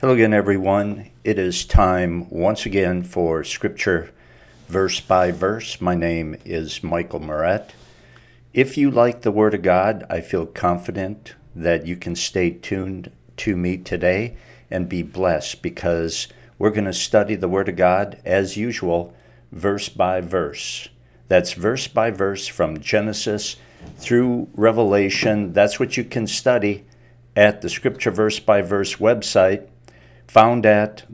Hello again, everyone. It is time once again for Scripture verse by verse. My name is Michael Moret. If you like the Word of God, I feel confident that you can stay tuned to me today and be blessed, because we're going to study the Word of God as usual, verse by verse. That's verse by verse from Genesis through Revelation. That's what you can study at the Scripture verse by verse website, found at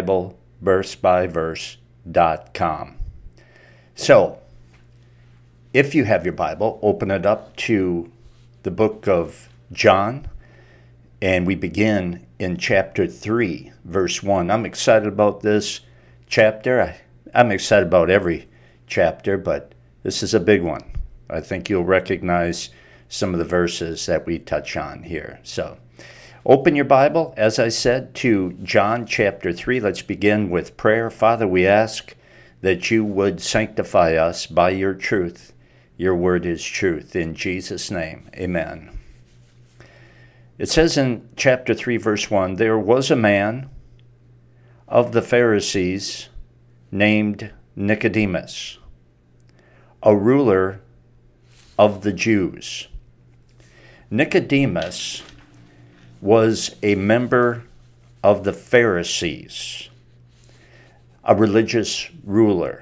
thebibleversebyverse.com. So, if you have your Bible, open it up to the book of John, and we begin in chapter 3, verse 1. I'm excited about this chapter. I'm excited about every chapter, but this is a big one. I think you'll recognize some of the verses that we touch on here. So, open your Bible, as I said, to John chapter 3. Let's begin with prayer. Father, we ask that you would sanctify us by your truth. Your word is truth. In Jesus' name, amen. It says in chapter 3, verse 1, there was a man of the Pharisees named Nicodemus, a ruler of the Jews. Nicodemus was a member of the Pharisees, a religious ruler.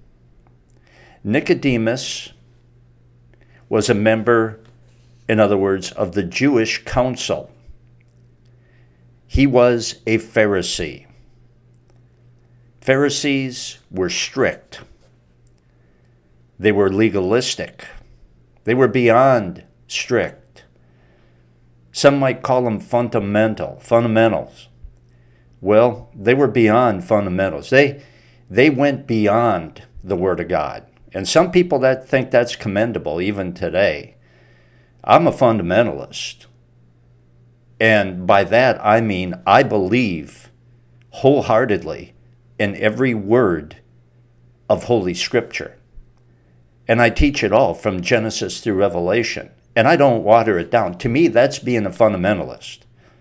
Nicodemus was a member, in other words, of the Jewish council. He was a Pharisee. Pharisees were strict. They were legalistic. They were beyond strict. Some might call them fundamentals. Well, they were beyond fundamentals. They went beyond the Word of God. And some people that think that's commendable even today. I'm a fundamentalist. And by that I mean I believe wholeheartedly in every word of Holy Scripture. And I teach it all from Genesis through Revelation. And I don't water it down. To me, that's being a fundamentalist.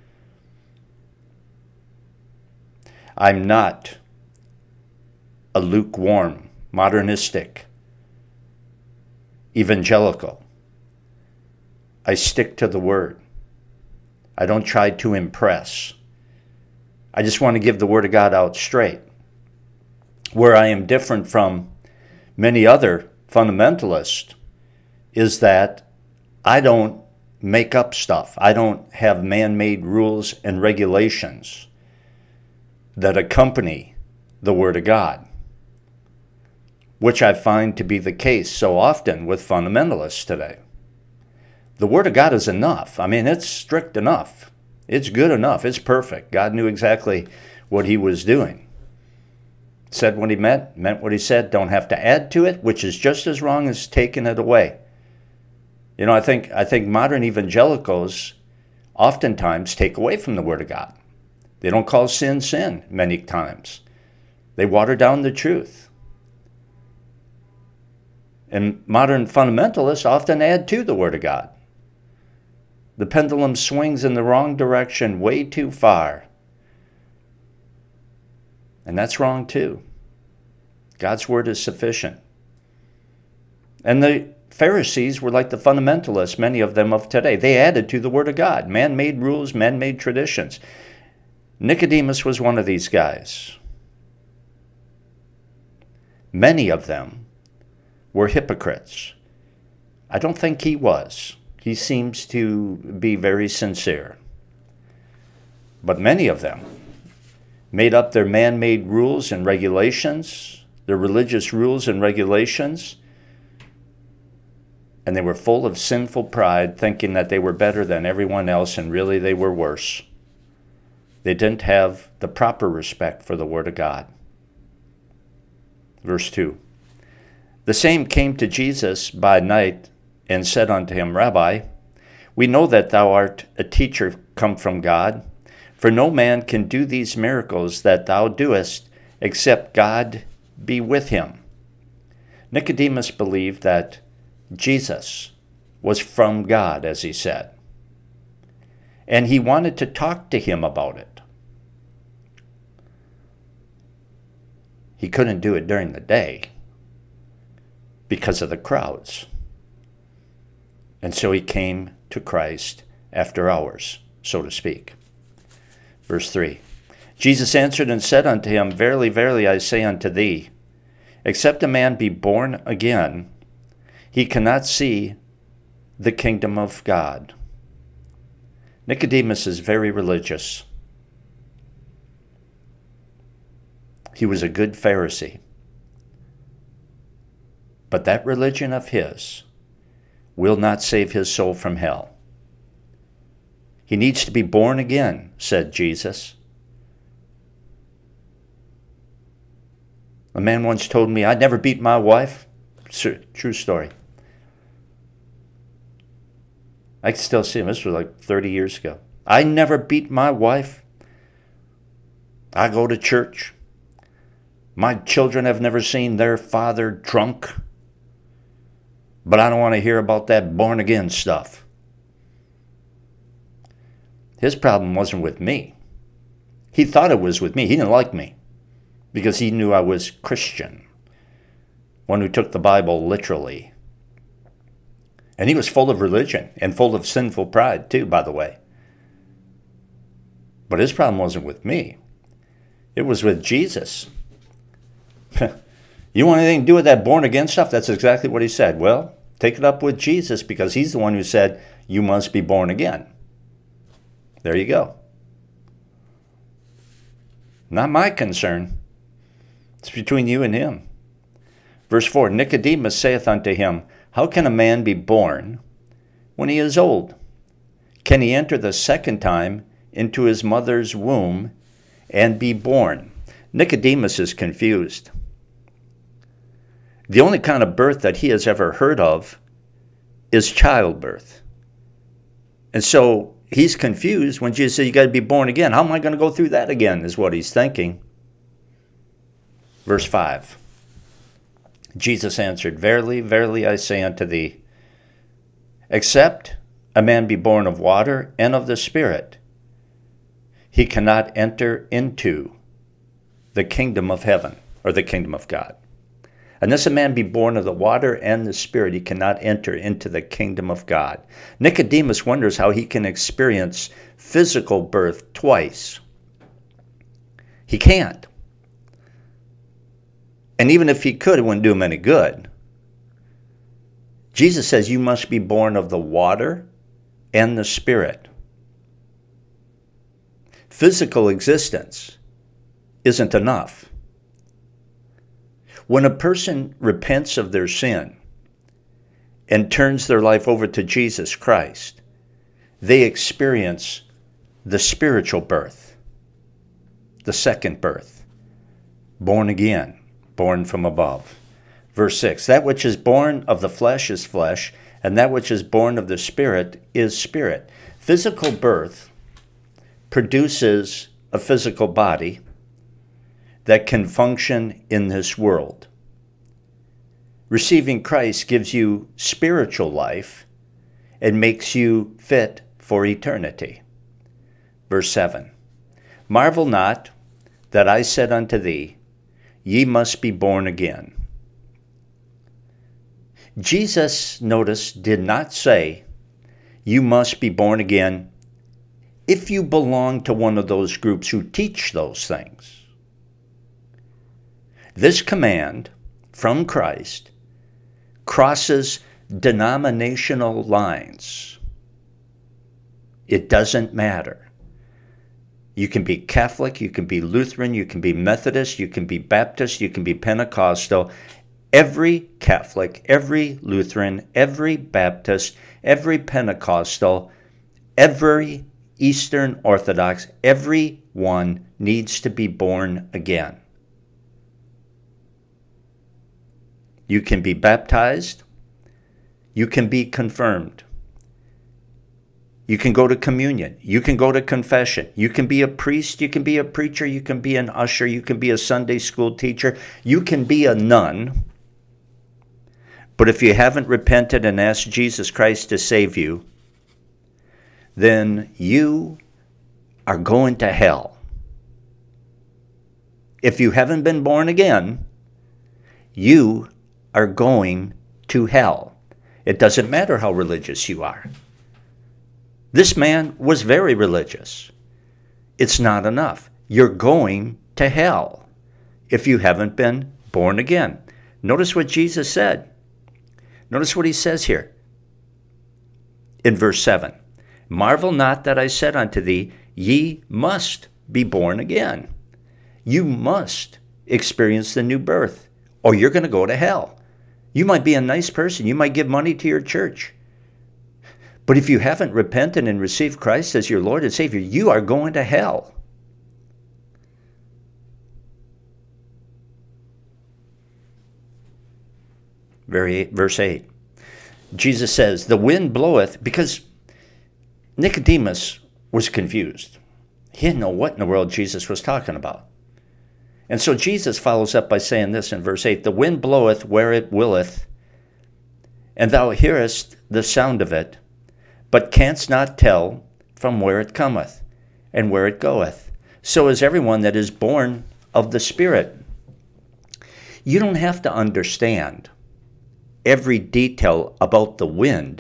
I'm not a lukewarm, modernistic, evangelical. I stick to the Word. I don't try to impress. I just want to give the Word of God out straight. Where I am different from many other fundamentalists is that I don't make up stuff. I don't have man-made rules and regulations that accompany the Word of God, which I find to be the case so often with fundamentalists today. The Word of God is enough. I mean, it's strict enough. It's good enough. It's perfect. God knew exactly what he was doing. Said what he meant what he said. Don't have to add to it, which is just as wrong as taking it away. You know, I think modern evangelicals oftentimes take away from the Word of God. They don't call sin sin many times. They water down the truth. And modern fundamentalists often add to the Word of God. The pendulum swings in the wrong direction way too far. And that's wrong too. God's Word is sufficient. And the Pharisees were like the fundamentalists, many of them of today. They added to the Word of God, man-made rules, man-made traditions. Nicodemus was one of these guys. Many of them were hypocrites. I don't think he was. He seems to be very sincere. But many of them made up their man-made rules and regulations, their religious rules and regulations, and they were full of sinful pride, thinking that they were better than everyone else, and really they were worse. They didn't have the proper respect for the Word of God. Verse 2. The same came to Jesus by night and said unto him, Rabbi, we know that thou art a teacher come from God, for no man can do these miracles that thou doest, except God be with him. Nicodemus believed that Jesus was from God, as he said. And he wanted to talk to him about it. He couldn't do it during the day because of the crowds. And so he came to Christ after hours, so to speak. Verse 3. Jesus answered and said unto him, Verily, verily, I say unto thee, except a man be born again, he cannot see the kingdom of God. Nicodemus is very religious. He was a good Pharisee. But that religion of his will not save his soul from hell. He needs to be born again, said Jesus. A man once told me, I'd never beat my wife. True story. I can still see him. This was like 30 years ago. I never beat my wife. I go to church. My children have never seen their father drunk. But I don't want to hear about that born again stuff. His problem wasn't with me. He thought it was with me. He didn't like me because he knew I was Christian, one who took the Bible literally. And he was full of religion and full of sinful pride too, by the way. But his problem wasn't with me. It was with Jesus. You want anything to do with that born again stuff? That's exactly what he said. Well, take it up with Jesus because he's the one who said, you must be born again. There you go. Not my concern. It's between you and him. Verse 4, Nicodemus saith unto him, How can a man be born when he is old? Can he enter the second time into his mother's womb and be born? Nicodemus is confused. The only kind of birth that he has ever heard of is childbirth. And so he's confused when Jesus said, you got to be born again. How am I going to go through that again, is what he's thinking. Verse 5. Jesus answered, Verily, verily, I say unto thee, except a man be born of water and of the Spirit, he cannot enter into the kingdom of heaven, or the kingdom of God. Unless a man be born of the water and the Spirit, he cannot enter into the kingdom of God. Nicodemus wonders how he can experience physical birth twice. He can't. And even if he could, it wouldn't do him any good. Jesus says you must be born of the water and the Spirit. Physical existence isn't enough. When a person repents of their sin and turns their life over to Jesus Christ, they experience the spiritual birth, the second birth, born again, born from above. Verse 6, that which is born of the flesh is flesh, and that which is born of the Spirit is spirit. Physical birth produces a physical body that can function in this world. Receiving Christ gives you spiritual life and makes you fit for eternity. Verse 7, Marvel not that I said unto thee, ye must be born again. Jesus, notice, did not say, you must be born again if you belong to one of those groups who teach those things. This command from Christ crosses denominational lines. It doesn't matter. You can be Catholic, you can be Lutheran, you can be Methodist, you can be Baptist, you can be Pentecostal. Every Catholic, every Lutheran, every Baptist, every Pentecostal, every Eastern Orthodox, everyone needs to be born again. You can be baptized. You can be confirmed. You can go to communion. You can go to confession. You can be a priest. You can be a preacher. You can be an usher. You can be a Sunday school teacher. You can be a nun. But if you haven't repented and asked Jesus Christ to save you, then you are going to hell. if you haven't been born again, you are going to hell. It doesn't matter how religious you are. This man was very religious. It's not enough. You're going to hell if you haven't been born again. Notice what Jesus said. Notice what he says here in verse 7. Marvel not that I said unto thee, ye must be born again. You must experience the new birth, or you're going to go to hell. You might be a nice person. You might give money to your church. But if you haven't repented and received Christ as your Lord and Savior, you are going to hell. Verse 8. Jesus says, the wind bloweth, because Nicodemus was confused. He didn't know what in the world Jesus was talking about. And so Jesus follows up by saying this in verse 8, the wind bloweth where it willeth, and thou hearest the sound of it, but canst not tell from where it cometh and where it goeth. So is everyone that is born of the Spirit. You don't have to understand every detail about the wind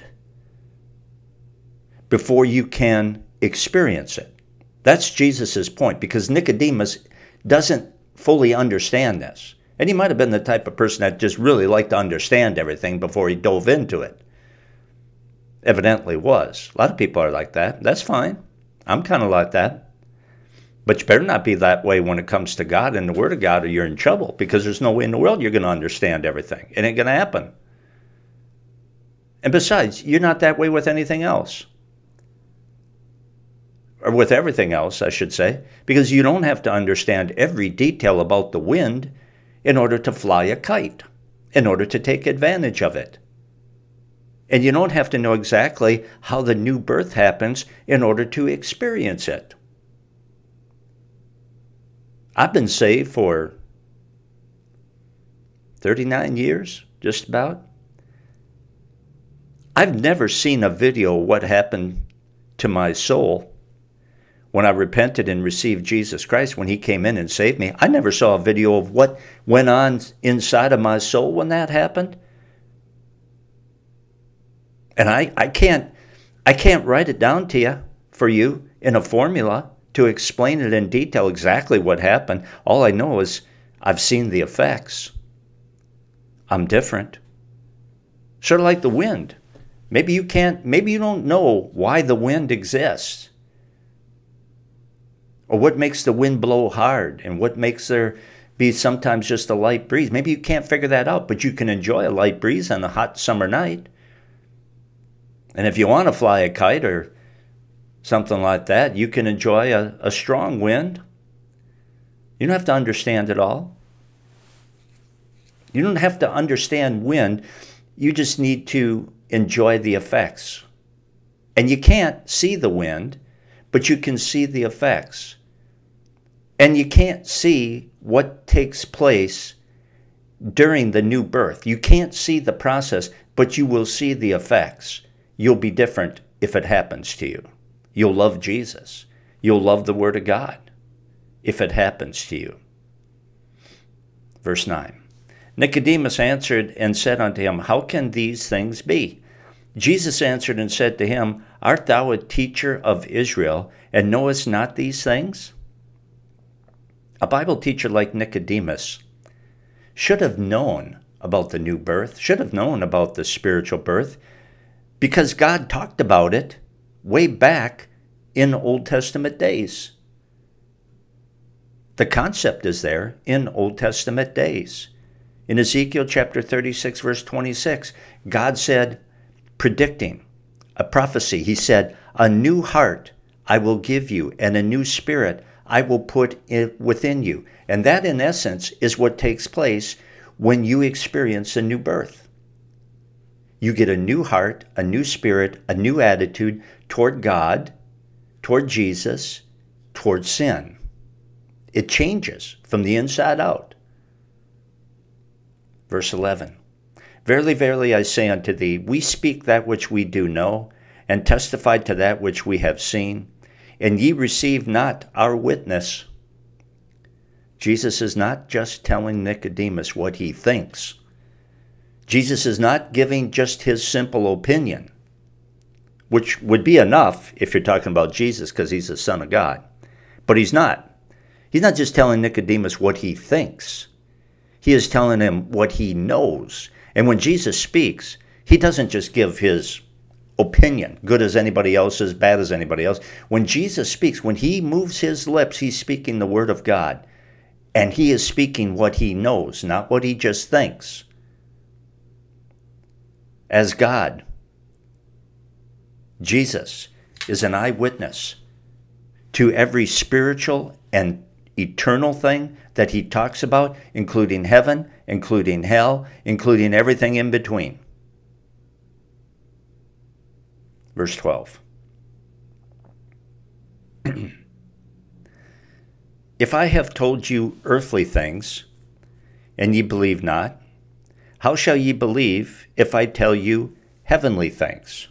before you can experience it. That's Jesus's point, because Nicodemus doesn't fully understand this. And he might have been the type of person that just really liked to understand everything before he dove into it. Evidently was. A lot of people are like that. That's fine. I'm kind of like that. But you better not be that way when it comes to God and the Word of God, or you're in trouble, because there's no way in the world you're going to understand everything. It ain't going to happen. And besides, you're not that way with anything else. Or with everything else, I should say, because you don't have to understand every detail about the wind in order to fly a kite, in order to take advantage of it. And you don't have to know exactly how the new birth happens in order to experience it. I've been saved for 39 years, just about. I've never seen a video of what happened to my soul when I repented and received Jesus Christ, when he came in and saved me. I never saw a video of what went on inside of my soul when that happened. And I can't write it down to you, for you, in a formula to explain it in detail exactly what happened. All I know is I've seen the effects. I'm different. Sort of like the wind. Maybe you don't know why the wind exists, or what makes the wind blow hard, and what makes there be sometimes just a light breeze. Maybe you can't figure that out, but you can enjoy a light breeze on a hot summer night. And if you want to fly a kite or something like that, you can enjoy a strong wind. You don't have to understand it all. You don't have to understand wind. You just need to enjoy the effects. And you can't see the wind, but you can see the effects. And you can't see what takes place during the new birth. You can't see the process, but you will see the effects. You'll be different if it happens to you. You'll love Jesus. You'll love the Word of God if it happens to you. Verse 9. Nicodemus answered and said unto him, how can these things be? Jesus answered and said to him, art thou a teacher of Israel, and knowest not these things? A Bible teacher like Nicodemus should have known about the new birth, should have known about the spiritual birth, because God talked about it way back in Old Testament days. The concept is there in Old Testament days. In Ezekiel chapter 36, verse 26, God said, predicting a prophecy, he said, a new heart I will give you, and a new spirit I will put within you. And that, in essence, is what takes place when you experience a new birth. You get a new heart, a new spirit, a new attitude toward God, toward Jesus, toward sin. It changes from the inside out. Verse 11. Verily, verily, I say unto thee, we speak that which we do know, and testify to that which we have seen, and ye receive not our witness. Jesus is not just telling Nicodemus what he thinks. Jesus is not giving just his simple opinion, which would be enough if you're talking about Jesus because he's the Son of God. But he's not. He's not just telling Nicodemus what he thinks. He is telling him what he knows. And when Jesus speaks, he doesn't just give his opinion, good as anybody else's, bad as anybody else. When Jesus speaks, when he moves his lips, he's speaking the word of God. And he is speaking what he knows, not what he just thinks. As God, Jesus is an eyewitness to every spiritual and eternal thing that he talks about, including heaven, including hell, including everything in between. Verse 12. If I have told you earthly things, and ye believe not, how shall ye believe if I tell you heavenly things?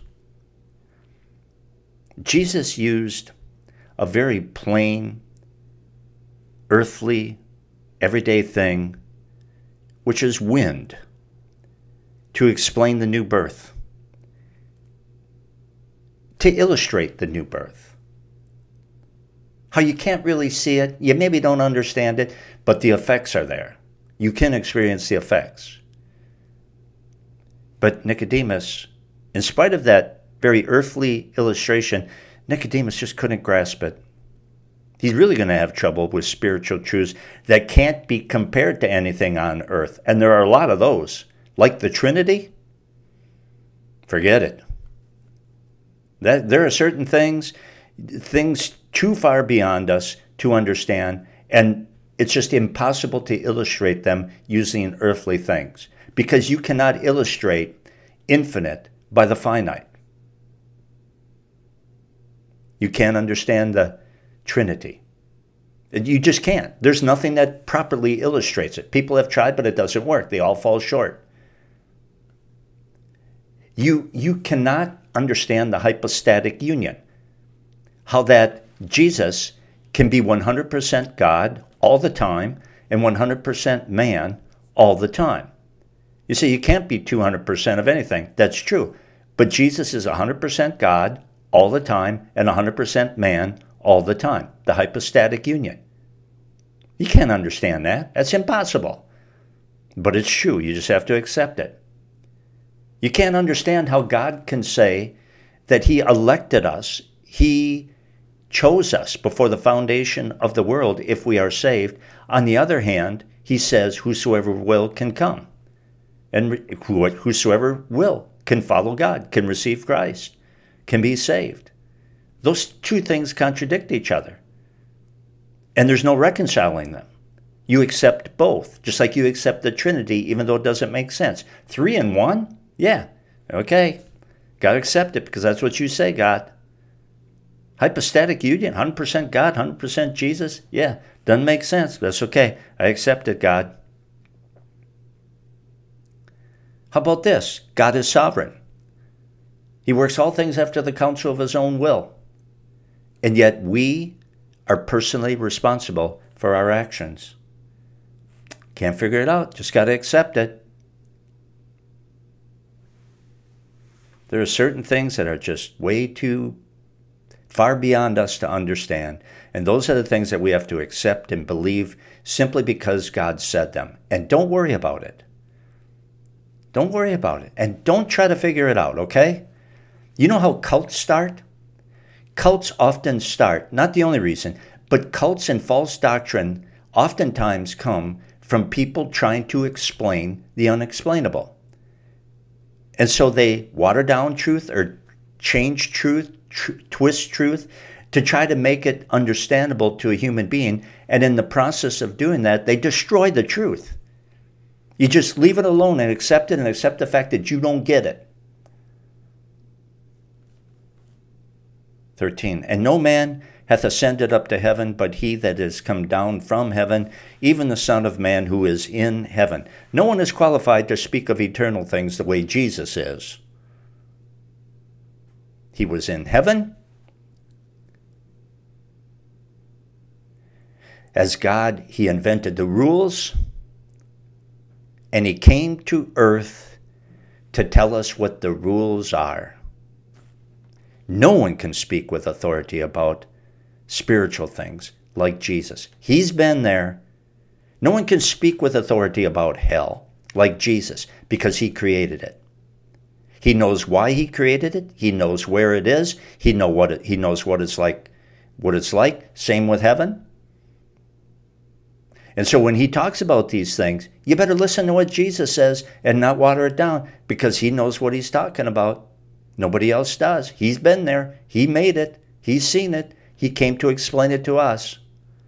Jesus used a very plain, earthly, everyday thing, which is wind, to explain the new birth, to illustrate the new birth. How you can't really see it, you maybe don't understand it, but the effects are there. You can experience the effects. But Nicodemus, in spite of that very earthly illustration, Nicodemus just couldn't grasp it. He's really going to have trouble with spiritual truths that can't be compared to anything on earth. And there are a lot of those. Like the Trinity, forget it. There are certain things too far beyond us to understand, and it's just impossible to illustrate them using earthly things, because you cannot illustrate infinite by the finite. You can't understand the Trinity. You just can't. There's nothing that properly illustrates it. People have tried, but it doesn't work. They all fall short. You cannot understand the hypostatic union. How that Jesus can be 100% God all the time and 100% man all the time. You see, you can't be 200% of anything. That's true. But Jesus is 100% God all the time and 100% man all the time. The hypostatic union. You can't understand that. That's impossible. But it's true. You just have to accept it. You can't understand how God can say that he elected us, he chose us before the foundation of the world if we are saved. On the other hand, he says whosoever will can come. And whosoever will can follow God, can receive Christ, can be saved. Those two things contradict each other. And there's no reconciling them. You accept both, just like you accept the Trinity, even though it doesn't make sense. 3 in 1? Yeah. Okay. Got to accept it because that's what you say, God. Hypostatic union, 100% God, 100% Jesus? Yeah. Doesn't make sense. That's okay. I accept it, God. How about this? God is sovereign. He works all things after the counsel of his own will. And yet we are personally responsible for our actions. Can't figure it out. Just got to accept it. There are certain things that are just way too far beyond us to understand. And those are the things that we have to accept and believe simply because God said them. And don't worry about it. Don't worry about it. And don't try to figure it out, okay? You know how cults start? Cults often start, not the only reason, but cults and false doctrine oftentimes come from people trying to explain the unexplainable. And so they water down truth or change truth, twist truth to try to make it understandable to a human being. And in the process of doing that, they destroy the truth. You just leave it alone and accept it and accept the fact that you don't get it. 13, and no man hath ascended up to heaven, but he that is come down from heaven, even the Son of Man who is in heaven. No one is qualified to speak of eternal things the way Jesus is. He was in heaven. As God, he invented the rules, and he came to earth to tell us what the rules are. No one can speak with authority about spiritual things like Jesus. He's been there. No one can speak with authority about hell like Jesus because he created it. He knows why he created it. He knows where it is. He knows what it's like. Same with heaven. And so when he talks about these things, you better listen to what Jesus says and not water it down, because he knows what he's talking about. Nobody else does. He's been there. He made it. He's seen it. He came to explain it to us.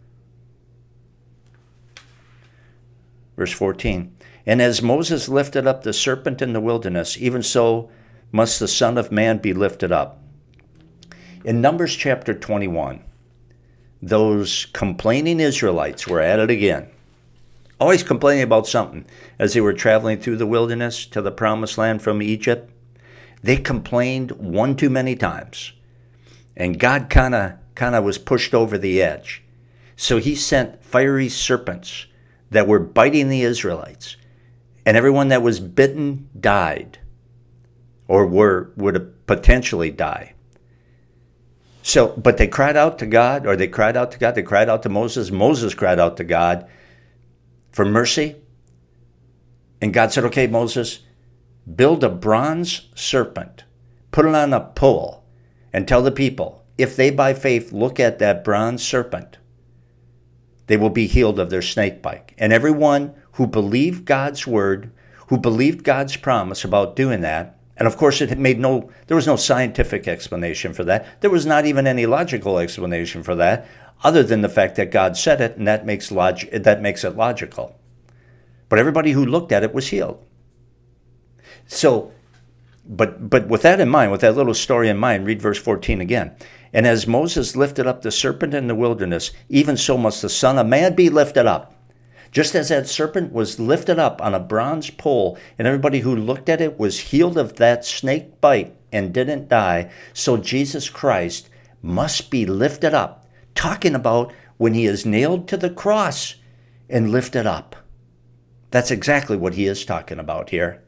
Verse 14. And as Moses lifted up the serpent in the wilderness, even so must the Son of Man be lifted up. In Numbers chapter 21, those complaining Israelites were at it again. Always complaining about something. As they were traveling through the wilderness to the promised land from Egypt, they complained one too many times. And God kind of was pushed over the edge. So he sent fiery serpents that were biting the Israelites. And everyone that was bitten died, or would potentially die. So, but they cried out to God, they cried out to Moses. Moses cried out to God for mercy. And God said, okay, Moses, build a bronze serpent, put it on a pole, and tell the people, if they by faith look at that bronze serpent, they will be healed of their snake bite. And everyone who believed God's word, who believed God's promise about doing that, and of course there was no scientific explanation for that. There was not even any logical explanation for that, other than the fact that God said it, and that makes it logical. But everybody who looked at it was healed. So, but with that in mind, with that little story in mind, read verse 14 again. And as Moses lifted up the serpent in the wilderness, even so must the Son of Man be lifted up. Just as that serpent was lifted up on a bronze pole, and everybody who looked at it was healed of that snake bite and didn't die, so Jesus Christ must be lifted up. Talking about when he is nailed to the cross and lifted up. That's exactly what he is talking about here.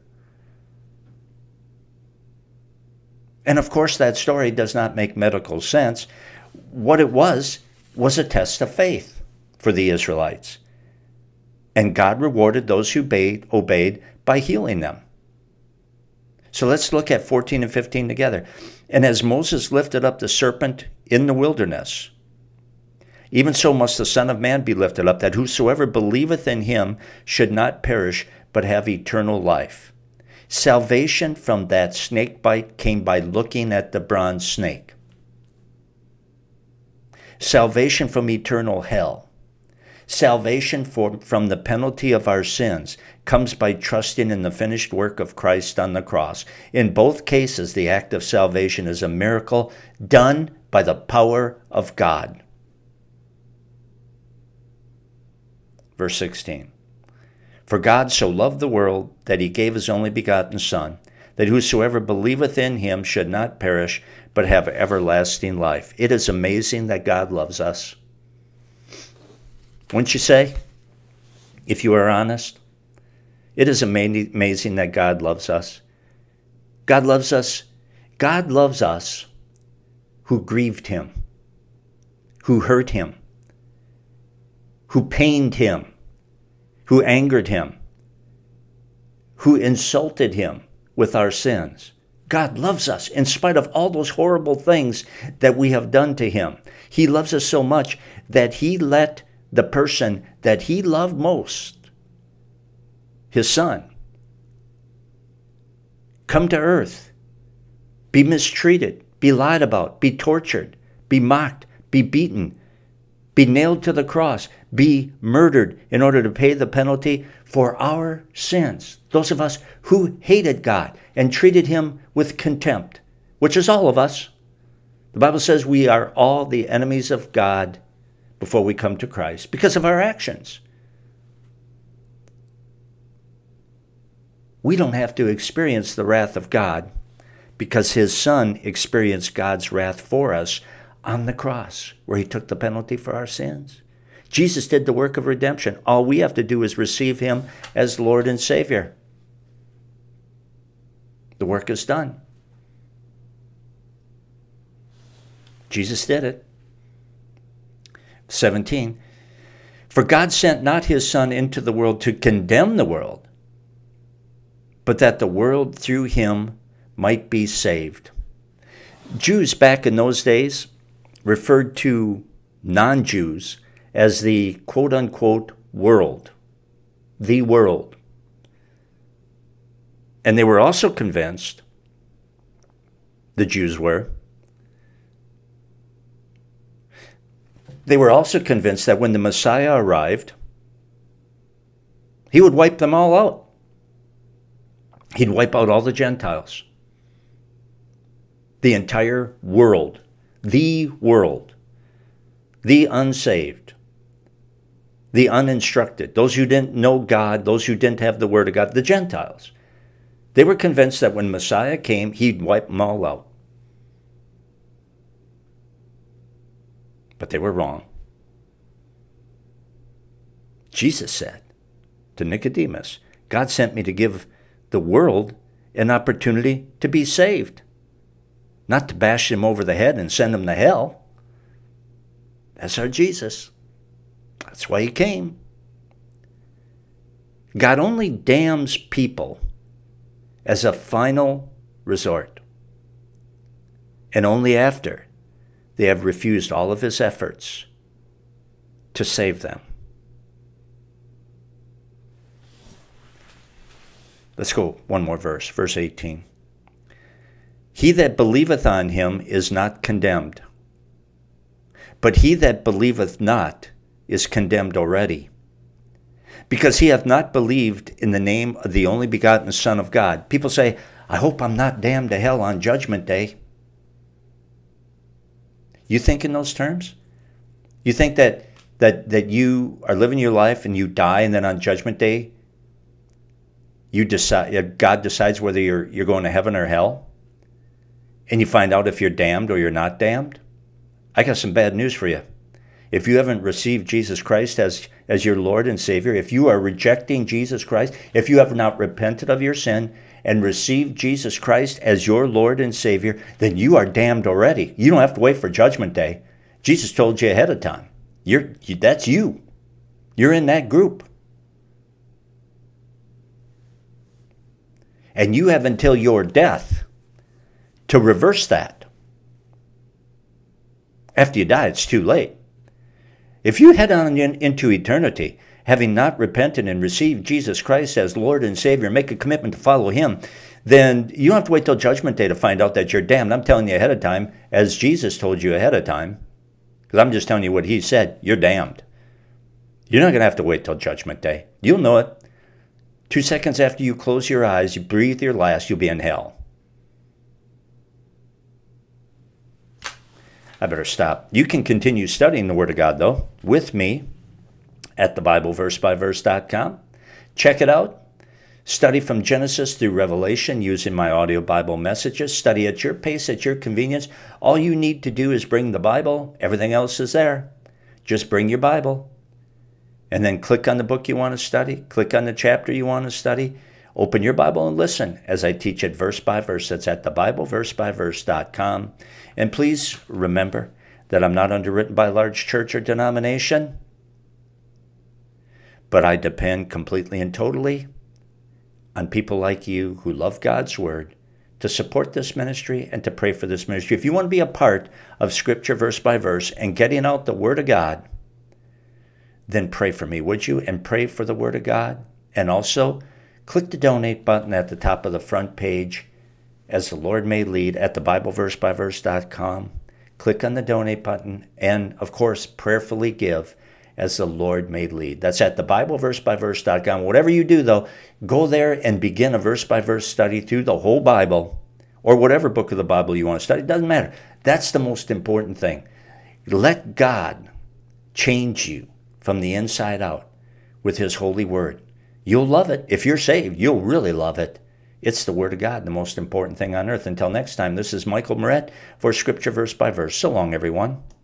And of course, that story does not make medical sense. What it was a test of faith for the Israelites. And God rewarded those who obeyed by healing them. So let's look at 14 and 15 together. And as Moses lifted up the serpent in the wilderness, even so must the Son of Man be lifted up, that whosoever believeth in him should not perish, but have eternal life. Salvation from that snake bite came by looking at the bronze snake. Salvation from eternal hell. Salvation from the penalty of our sins comes by trusting in the finished work of Christ on the cross. In both cases, the act of salvation is a miracle done by the power of God. Verse 16. For God so loved the world that he gave his only begotten Son, that whosoever believeth in him should not perish, but have everlasting life. It is amazing that God loves us. Wouldn't you say, if you are honest? It is amazing that God loves us. God loves us. God loves us who grieved him, who hurt him, who pained him, who angered him, who insulted him with our sins. God loves us in spite of all those horrible things that we have done to him. He loves us so much that he let the person that he loved most, his Son, come to earth, be mistreated, be lied about, be tortured, be mocked, be beaten, be nailed to the cross, be murdered in order to pay the penalty for our sins. Those of us who hated God and treated him with contempt, which is all of us. The Bible says we are all the enemies of God before we come to Christ because of our actions. We don't have to experience the wrath of God because his Son experienced God's wrath for us on the cross, where he took the penalty for our sins. Jesus did the work of redemption. All we have to do is receive him as Lord and Savior. The work is done. Jesus did it. 17. For God sent not his Son into the world to condemn the world, but that the world through him might be saved. Jews back in those days referred to non-Jews as the quote-unquote world, the world. And they were also convinced, the Jews were, they were also convinced that when the Messiah arrived, he would wipe them all out. He'd wipe out all the Gentiles. The entire world. The world. The unsaved. The uninstructed. Those who didn't know God, those who didn't have the Word of God, the Gentiles. They were convinced that when Messiah came, he'd wipe them all out. But they were wrong. Jesus said to Nicodemus, God sent me to give the world an opportunity to be saved, not to bash them over the head and send them to hell. That's our Jesus. That's why he came. God only damns people as a final resort, and only after they have refused all of his efforts to save them. Let's go one more verse, verse 18. He that believeth on him is not condemned, but he that believeth not is condemned already, because he hath not believed in the name of the only begotten Son of God. People say, I hope I'm not damned to hell on Judgment Day. You think in those terms? You think that you are living your life and you die, and then on Judgment Day, you decide, God decides whether you're going to heaven or hell, and you find out if you're damned or you're not damned? I got some bad news for you. If you haven't received Jesus Christ as your Lord and Savior, if you are rejecting Jesus Christ, if you have not repented of your sin and received Jesus Christ as your Lord and Savior, then you are damned already. You don't have to wait for Judgment Day. Jesus told you ahead of time. That's you. You're in that group. And you have until your death to reverse that. After you die, it's too late. If you head on into eternity, having not repented and received Jesus Christ as Lord and Savior, make a commitment to follow him, then you don't have to wait till Judgment Day to find out that you're damned. I'm telling you ahead of time, as Jesus told you ahead of time, because I'm just telling you what he said, you're damned. You're not going to have to wait till Judgment Day. You'll know it. 2 seconds after you close your eyes, you breathe your last, you'll be in hell. I better stop. You can continue studying the Word of God, though, with me at thebibleversebyverse.com. Check it out. Study from Genesis through Revelation using my audio Bible messages. Study at your pace, at your convenience. All you need to do is bring the Bible. Everything else is there. Just bring your Bible. And then click on the book you want to study. Click on the chapter you want to study. Open your Bible and listen as I teach it verse by verse. That's at thebibleversebyverse.com. And please remember that I'm not underwritten by a large church or denomination, but I depend completely and totally on people like you who love God's Word to support this ministry and to pray for this ministry. If you want to be a part of Scripture verse by verse and getting out the Word of God, then pray for me, would you? And pray for the Word of God. And also, click the donate button at the top of the front page as the Lord may lead at thebibleversebyverse.com. Click on the donate button and, of course, prayerfully give as the Lord may lead. That's at thebibleversebyverse.com. Whatever you do, though, go there and begin a verse-by-verse study through the whole Bible or whatever book of the Bible you want to study. It doesn't matter. That's the most important thing. Let God change you from the inside out with his holy word. You'll love it. If you're saved, you'll really love it. It's the Word of God, the most important thing on earth. Until next time, this is Michael Moret for Scripture Verse by Verse. So long, everyone.